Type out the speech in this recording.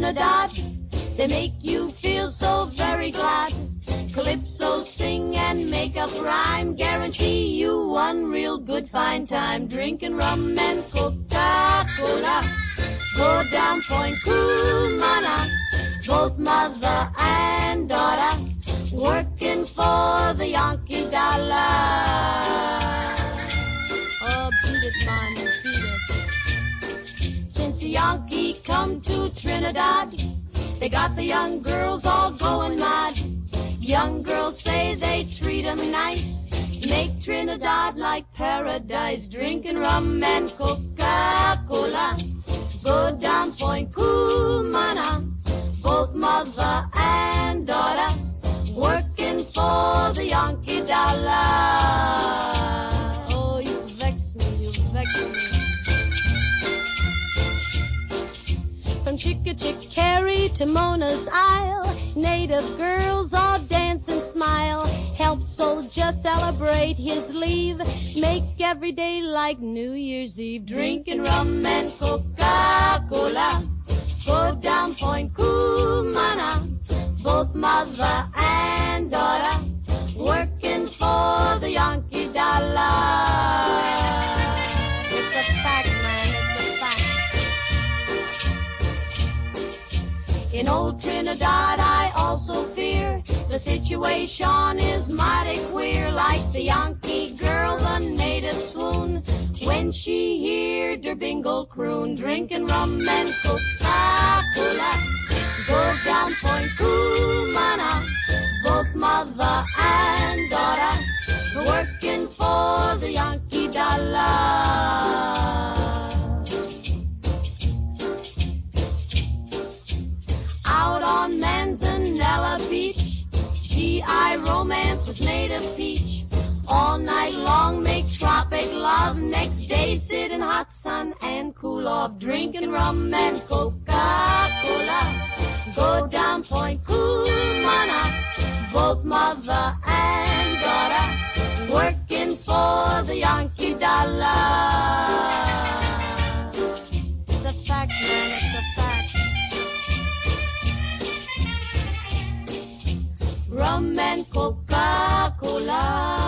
Trinidad. They make you feel so very glad. Calypso sing and make up rhyme, guarantee you one real good fine time. Drinking rum and Coca-Cola, go down Point Cumana, both mother and daughter, working for the Yankee dollar. Oh, beat it, man, beat it. Since the Yankee come to Trinidad, they got the young girls all going mad. Young girls say they treat 'em nice, make Trinidad like paradise. Drinking rum and Coca-Cola, go down Point Cumana, both mother and daughter, working for the Yankee dollar. Oh, you vex me, you vex me. From Chickachickarry to Mona's Isle, native girls all dance and smile. Help soldier celebrate his leave, make every day like New Year's Eve. Drinking rum and Coca-Cola, go down Point Cumana, both mother and daughter, working for the Yankee dollar. It's a fact, man, it's a fact. In old Trinidad I also fear the situation is mighty queer. Like the Yankee girl, the native swoon when she heard her bingle croon. Drinking rum and Coca-Cola, go down Point Cumana, both mother and daughter, working for the Yankee dollar. Out on Manzanella Beach, GI romance with native peach. All night long make tropic love, next day sit in hot sun and cool off. Drinking rum and Coca-Cola, go down Point Cumana, both mother and daughter, working for the Yankee dollar. It's a fact, man, it's a fact. Rum and Coca-Cola.